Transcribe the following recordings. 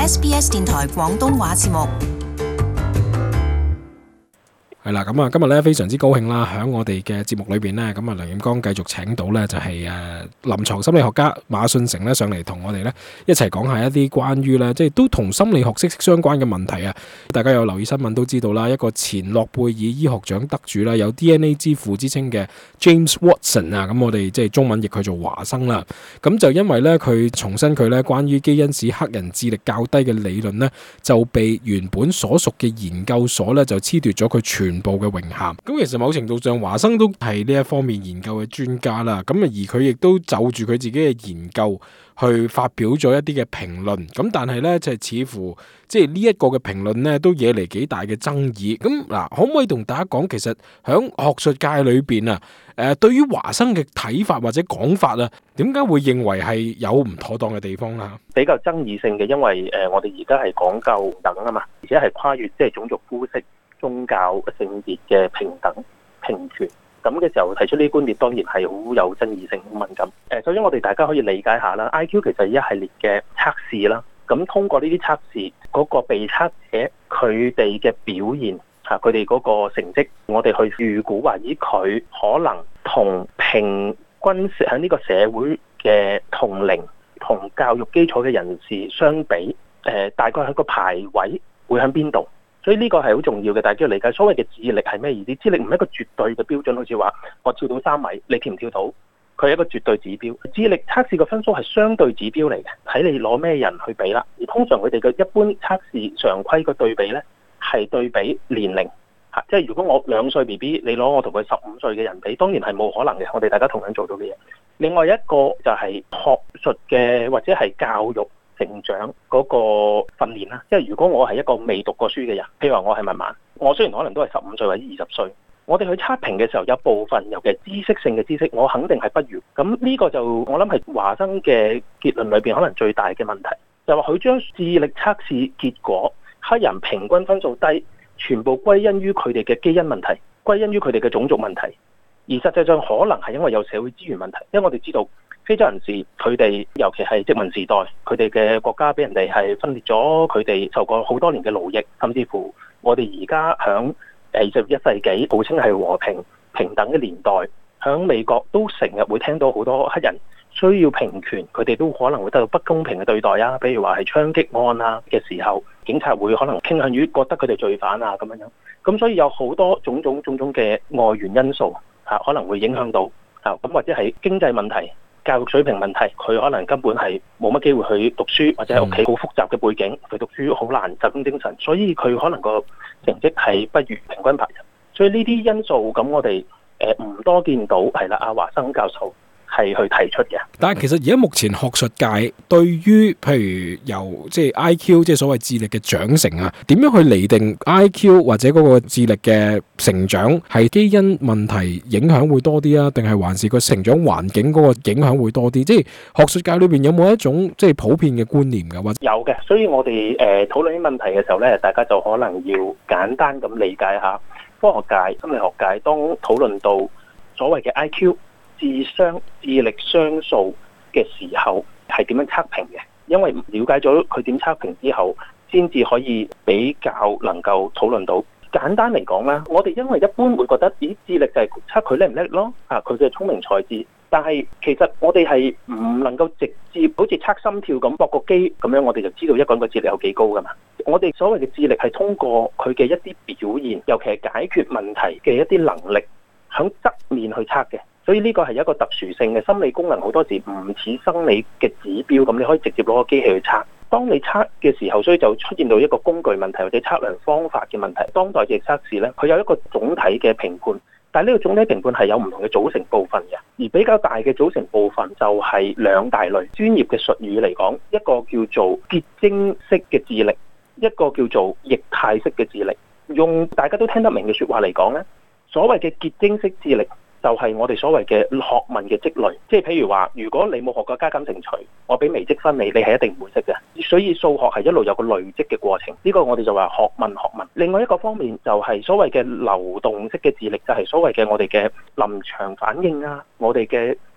SBS 電台廣東話節目。 係啦，咁啊，今日咧非常之高興啦，喺我哋嘅節目裏邊呢，咁啊梁彥光繼續請到呢就係臨床心理學家馬信成咧上嚟同我哋呢一齊講下一啲關於呢，即係都同心理學息息相關嘅問題啊！大家有留意新聞都知道啦，一個前諾貝爾醫學獎得主啦，有 DNA 之父之稱嘅 James Watson 啊，咁我哋即係中文譯佢做華生啦。咁就因為呢，佢重申佢呢關於基因使黑人智力較低嘅理論呢，就被原本所屬嘅研究所呢就褫奪咗佢全部嘅榮銜。咁其實某程度上華生都係呢一方面研究嘅專家啦，咁而佢亦都就住佢自己嘅研究去發表咗一啲嘅評論。咁但係呢，就係似乎即係呢一個嘅評論呢都惹嚟幾大嘅爭議。咁嗱，可唔可以同大家講，其實響學術界裏邊啊，對於華生嘅睇法或者講法啊，點解會認為係有唔妥當嘅地方啦？ 比較爭議性嘅，因為我哋而家係講究等啊嘛，而且係跨越即係種族膚色、宗教、性別嘅平等平權，咁嘅時候提出呢啲觀點，當然係好有爭議性、好敏感。首先我哋大家可以理解下啦 ，IQ 其實係一系列嘅測試啦。咁通過呢啲測試，嗰個被測者佢哋嘅表現嚇，佢哋嗰個成績，我哋去預估話，咦佢可能同平均喺呢個社會嘅同齡同教育基礎嘅人士相比，大概喺個排位會喺邊度？所以呢個係好重要嘅，大家要理解所謂嘅智力係咩意思？智力唔係一個絕對嘅標準，好似話我跳到3米，你跳唔跳到？佢係一個絕對指標。智力測試嘅分數係相對指標嚟嘅，睇你攞咩人去比啦。而通常佢哋嘅一般測試常規嘅對比呢，係對比年齡嚇，即係如果我2歲 BB， 你攞我同佢15歲嘅人比，當然係冇可能嘅。我哋大家同樣做到嘅嘢。另外一個就係學術嘅或者係教育成長嗰個訓練啦，即係如果我係一個未讀過書嘅人，譬如話我係文盲，我雖然可能都係15歲或者20歲，我哋去測評嘅時候，有部分尤其係知識性嘅知識，我肯定係不如。咁呢個就我諗係華生嘅結論裏邊可能最大嘅問題，就話佢將智力測試結果黑人平均分數低，全部歸因於佢哋嘅基因問題，歸因於佢哋嘅種族問題，而實際上可能係因為有社會資源問題，因為我哋知道非洲人士佢哋尤其係殖民時代，佢哋嘅國家俾人哋係分裂咗，佢哋受過好多年嘅奴役，甚至乎我哋而家響21世紀號稱係和平平等嘅年代，響美國都成日會聽到好多黑人需要平權，佢哋都可能會得到不公平嘅對待啊，比如話係槍擊案啊嘅時候，警察會可能傾向於覺得佢哋罪犯啊咁樣，咁所以有好多種種嘅外源因素可能會影響到咁，或者係經濟問題、教育水平問題，佢可能根本係冇乜機會去讀書，或者係屋企好複雜嘅背景，佢讀書好難集中精神，所以佢可能個成績係不如平均白人。所以呢啲因素咁，我哋唔多見到係啦。阿華生教授係去提出嘅。 但係其實而家目前學術界對於譬如由即係 IQ 即係所謂智力嘅長成啊，點樣去釐定 IQ 或者嗰個智力嘅成長係基因問題影響會多啲啊，定係還是個成長環境嗰個影響會多啲？即係學術界裏邊有冇一種即係普遍嘅觀念㗎？或者有嘅，所以我哋討論啲問題嘅時候咧，大家就可能要簡單咁理解下科學界、心理學界當討論到所謂嘅 IQ。智力雙數嘅時候係點樣測評嘅？因為了解咗佢點測評之後，先至可以比較能夠討論到。簡單嚟講啦，我哋因為一般會覺得，咦，智力就係測佢叻唔叻咯，佢嘅聰明才智。但係其實我哋係唔能夠直接好似測心跳咁駁個機咁樣，我哋就知道一個人嘅智力有幾高噶嘛。我哋所謂嘅智力係通過佢嘅一啲表現，尤其係解決問題嘅一啲能力，響側面去測嘅。所以呢個係一個特殊性嘅心理功能，好多時唔似生理嘅指標咁，你可以直接攞個機器去測。當你測嘅時候，所以就出現到一個工具問題或者測量方法嘅問題。當代智力測試呢，佢有一個總體嘅評判，但係呢個總體評判係有唔同嘅組成部分嘅，而比較大嘅組成部分就係兩大類。專業嘅術語嚟講，一個叫做結晶式嘅智力，一個叫做液態式嘅智力。用大家都聽得明嘅說話嚟講呢，所謂嘅結晶式智力就係我哋所謂嘅學問嘅積累，即係譬如話，如果你冇學過加減乘除，我俾微積分你係一定唔會識嘅。所以數學係一路有個累積嘅過程，呢個我哋就話學問。另外一個方面就係所謂嘅流動式嘅智力，就係所謂嘅我哋嘅臨場反應啊，我哋嘅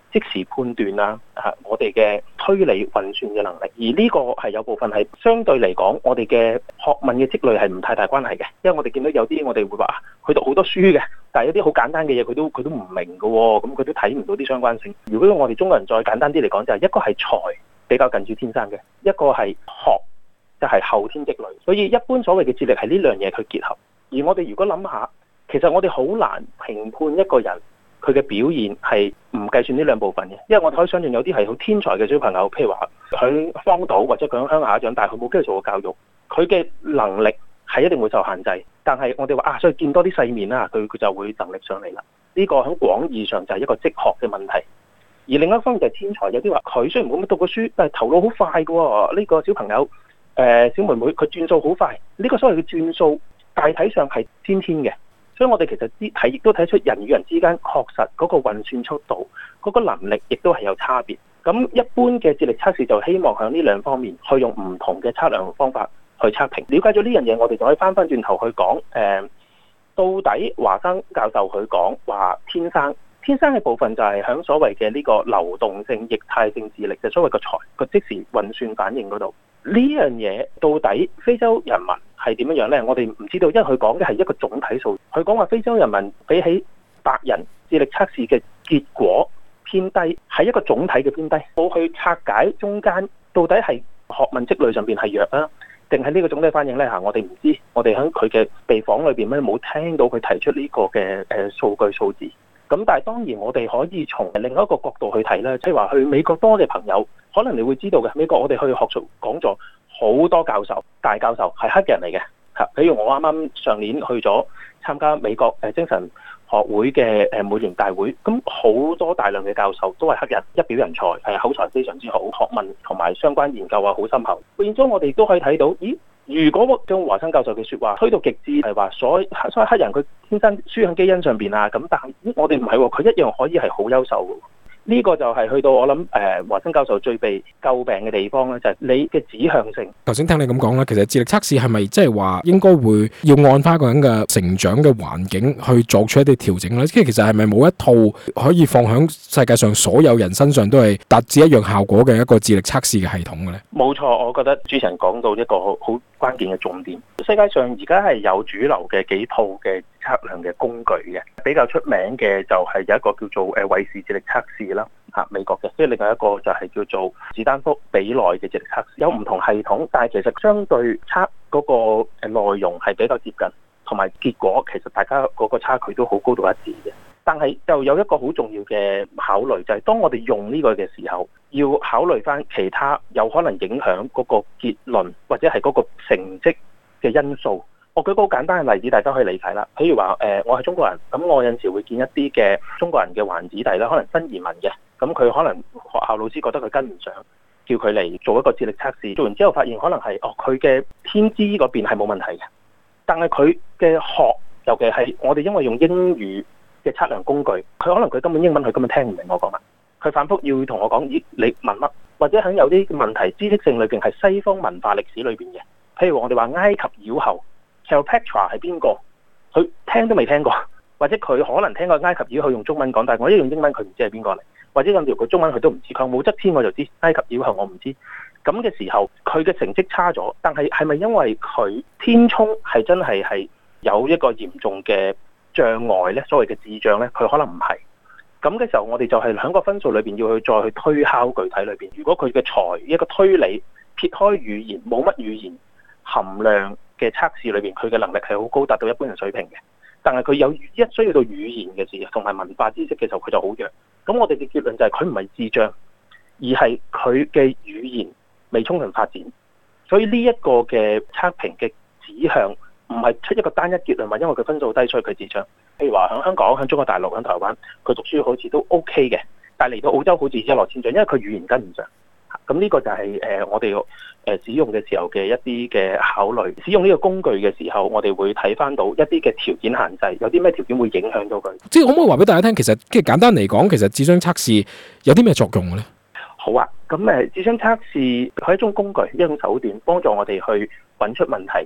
即時判斷啊，我哋嘅推理運算嘅能力，而呢個係有部分係相對嚟講，我哋嘅學問嘅積累係唔太大關係嘅，因為我哋見到有啲我哋會話佢讀好多書嘅，但係有啲好簡單嘅嘢佢都唔明嘅喎，咁佢都睇唔到啲相關性。如果我哋中國人再簡單啲嚟講，就係一個係才比較近似天生嘅，一個係學就係後天積累，所以一般所謂嘅智力係呢兩嘢去結合。而我哋如果諗下，其實我哋好難評判一個人佢嘅表現係唔計算呢兩部分嘅，因為我可以相信有啲係好天才嘅小朋友，譬如話佢荒島或者佢喺鄉下長大，佢冇機會做過教育，佢嘅能力係一定會受限制。但係我哋話所以見多啲世面啦，佢就會能力上嚟啦。呢個喺廣義上就係一個積學嘅問題。而另一方面就係天才，有啲話佢雖然冇乜讀過書，但係頭腦好快嘅喎。呢個小朋友小妹妹佢轉數好快，呢個所謂嘅轉數大體上係先天嘅。所以我哋其實亦都睇出人與人之間確實嗰個運算速度、嗰個能力亦都係有差別。咁一般嘅智力測試就希望向呢兩方面去用唔同嘅測量方法去測評。了解咗呢樣嘢，我哋就可以翻轉頭去講到底華生教授佢講話天生嘅部分就係響所謂嘅呢個流動性、液態性智力，就所謂個才個即時運算反應嗰度。呢樣嘢到底非洲人民係點樣呢？我哋唔知道，因為佢講嘅係一個總體數。佢講話非洲人民比起白人智力測試嘅結果偏低，係一個總體嘅偏低。冇去拆解中間到底係學問積累上邊係弱啊，定係呢個總體反應呢？我哋唔知。我哋喺佢嘅被訪裏邊咧冇聽到佢提出呢個嘅數字。咁但係當然我哋可以從另一個角度去睇啦，即係話去美國多嘅朋友，可能你會知道嘅，美國我哋去學術講座好多教授、大教授係黑人嚟嘅嚇。譬如我啱啱上年去咗參加美國精神學會嘅每年大會，咁好多大量嘅教授都係黑人，一表人才，口才非常之好，學問同埋相關研究啊好深厚。變咗我哋都可以睇到，咦？如果將華生教授嘅説話推到極致，係話所有黑人佢天生輸喺基因上邊啊，咁但係我哋唔係喎，佢一樣可以係好優秀嘅。呢個就係去到我諗華生教授最被詬病嘅地方咧，就係你嘅指向性。 頭先聽你咁講啦，其實智力測試係咪即係話應該會要按翻個人嘅成長嘅環境去作出一啲調整咧？即係其實係咪冇一套可以放喺世界上所有人身上都係達至一樣效果嘅一個智力測試嘅系統嘅咧？ 冇錯，我覺得主持人講到一個好關鍵嘅重點。世界上而家係有主流嘅幾套嘅測量嘅工具嘅，比較出名嘅就係有一個叫做韋氏智力測試啦，美國嘅，即係另外一個就係叫做史丹福比內嘅智力測試，有唔同系統，但係其實相對測嗰個內容係比較接近，同埋結果其實大家嗰個差距都好高度一致嘅。但係就有一個好重要嘅考慮，就係當我哋用呢個嘅時候，要考慮翻其他有可能影響嗰個結論或者係嗰個成績嘅因素。我舉個好簡單嘅例子，大家可以理解啦。譬如話我係中國人，咁我有陣時會見一啲嘅中國人嘅環子弟啦，可能新移民嘅，咁佢可能學校老師覺得佢跟唔上，叫佢嚟做一個智力測試，做完之後發現可能係佢嘅天資嗰邊係冇問題嘅，但係佢嘅學，尤其係我哋因為用英語嘅測量工具，佢可能佢根本英文佢根本聽唔明我講乜，佢反覆要同我講，咦你問乜？或者喺有啲問題知識性裏邊係西方文化歷史裏邊嘅，譬如我哋話埃及妖后 Cleopatra 係邊個？佢聽都未聽過，或者佢可能聽過埃及妖后用中文講，但係我一用英文佢唔知係邊個嚟，或者甚至乎佢中文佢都唔知，佢武則天我就知，埃及妖后我唔知。咁嘅時候，佢嘅成績差咗，但係係咪因為佢天聰係真係有一個嚴重嘅障礙呢？所謂嘅智障呢，佢可能唔係。咁嘅時候，我哋就係喺個分數裏邊要去再去推敲具體裏邊。如果佢嘅才一個推理撇開語言冇乜語言含量嘅測試裏邊，佢嘅能力係好高，達到一般人水平嘅。但係佢有一需要到語言嘅時候，同埋文化知識嘅時候，佢就好弱。咁我哋嘅結論就係佢唔係智障，而係佢嘅語言未充分發展。所以呢一個嘅測評嘅指向唔係出一個單一結論，話因為佢分數低所以佢智障。譬如話喺香港、喺中國大陸、喺台灣，佢讀書好似都 OK 嘅，但係嚟到澳洲好似一落千丈，因為佢語言跟唔上。咁呢個就係我哋使用嘅時候嘅一啲嘅考慮。使用呢個工具嘅時候，我哋會睇翻到一啲嘅條件限制，有啲咩條件會影響到佢。 即係可唔可以話俾大家聽，其實即係簡單嚟講，其實智商測試有啲咩作用嘅咧？ 好啊，咁智商測試係一種工具，一種手段，幫助我哋去揾出問題嘅。其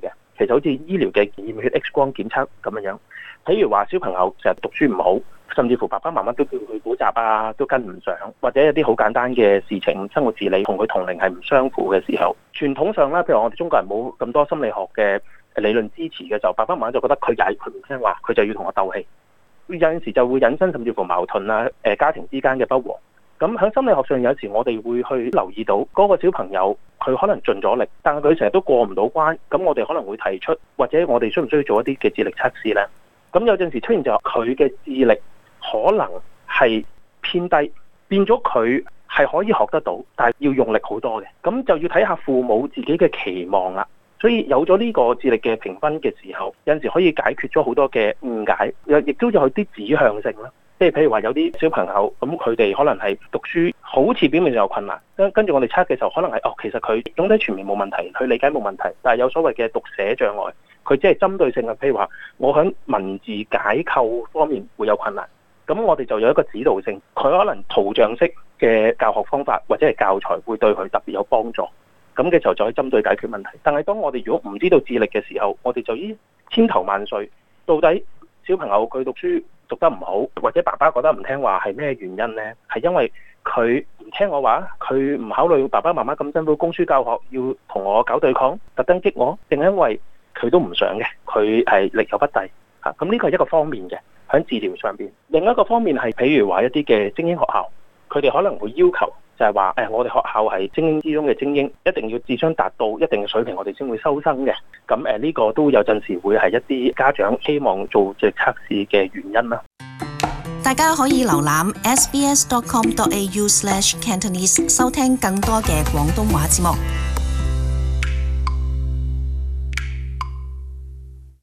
其實好似醫療嘅驗血 X 光檢測咁樣。譬如話小朋友成日讀書唔好，甚至乎爸爸媽媽都叫佢補習啊，都跟唔上，或者一啲好簡單嘅事情，生活自理同佢同齡係唔相符嘅時候，傳統上啦，譬如我哋中國人冇咁多心理學嘅理論支持嘅時候，爸爸媽媽就覺得佢曳，佢唔聽話，佢就要同我鬥氣，有陣時就會引申甚至乎矛盾啊，家庭之間嘅不和。咁喺心理學上，有時我哋會去留意到嗰個小朋友佢可能盡咗力，但係佢成日都過唔到關，咁我哋可能會提出，或者我哋需唔需要做一啲嘅智力測試呢？咁有陣時出現就係佢嘅智力可能係偏低，變咗佢係可以學得到，但係要用力好多嘅，咁就要睇下父母自己嘅期望啦。所以有咗呢個智力嘅評分嘅時候，有陣時可以解決咗好多嘅誤解，亦都有啲指向性啦。即係譬如話有啲小朋友咁，佢哋可能係讀書好似表面上有困難，跟住我哋測嘅時候，可能係其實佢總體全面冇問題，佢理解冇問題，但係有所謂嘅讀寫障礙，佢只係針對性嘅，譬如話我喺文字解構方面會有困難，咁我哋就有一個指導性，佢可能圖像式嘅教學方法或者係教材會對佢特別有幫助，咁嘅時候就可以針對解決問題。但係當我哋如果唔知道智力嘅時候，我哋就千頭萬緒，到底小朋友佢讀書讀得唔好，或者爸爸覺得唔聽話係咩原因呢？係因為佢唔聽我話，佢唔考慮爸爸媽媽咁辛苦供書教學，要同我搞對抗，特登激我，定係因為佢都唔想嘅，佢係力有不逮嚇。咁呢個係一個方面嘅喺治療上邊。另一個方面係譬如話一啲嘅精英學校，佢哋可能會要求就係話我哋學校係精英之中嘅精英，一定要智商達到一定嘅水平，我哋先會收生嘅。咁呢個都有陣時會係一啲家長希望做智力測試嘅原因啦。 大家可以瀏覽 sbs.com.au/cantonese 收聽更多嘅廣東話節目。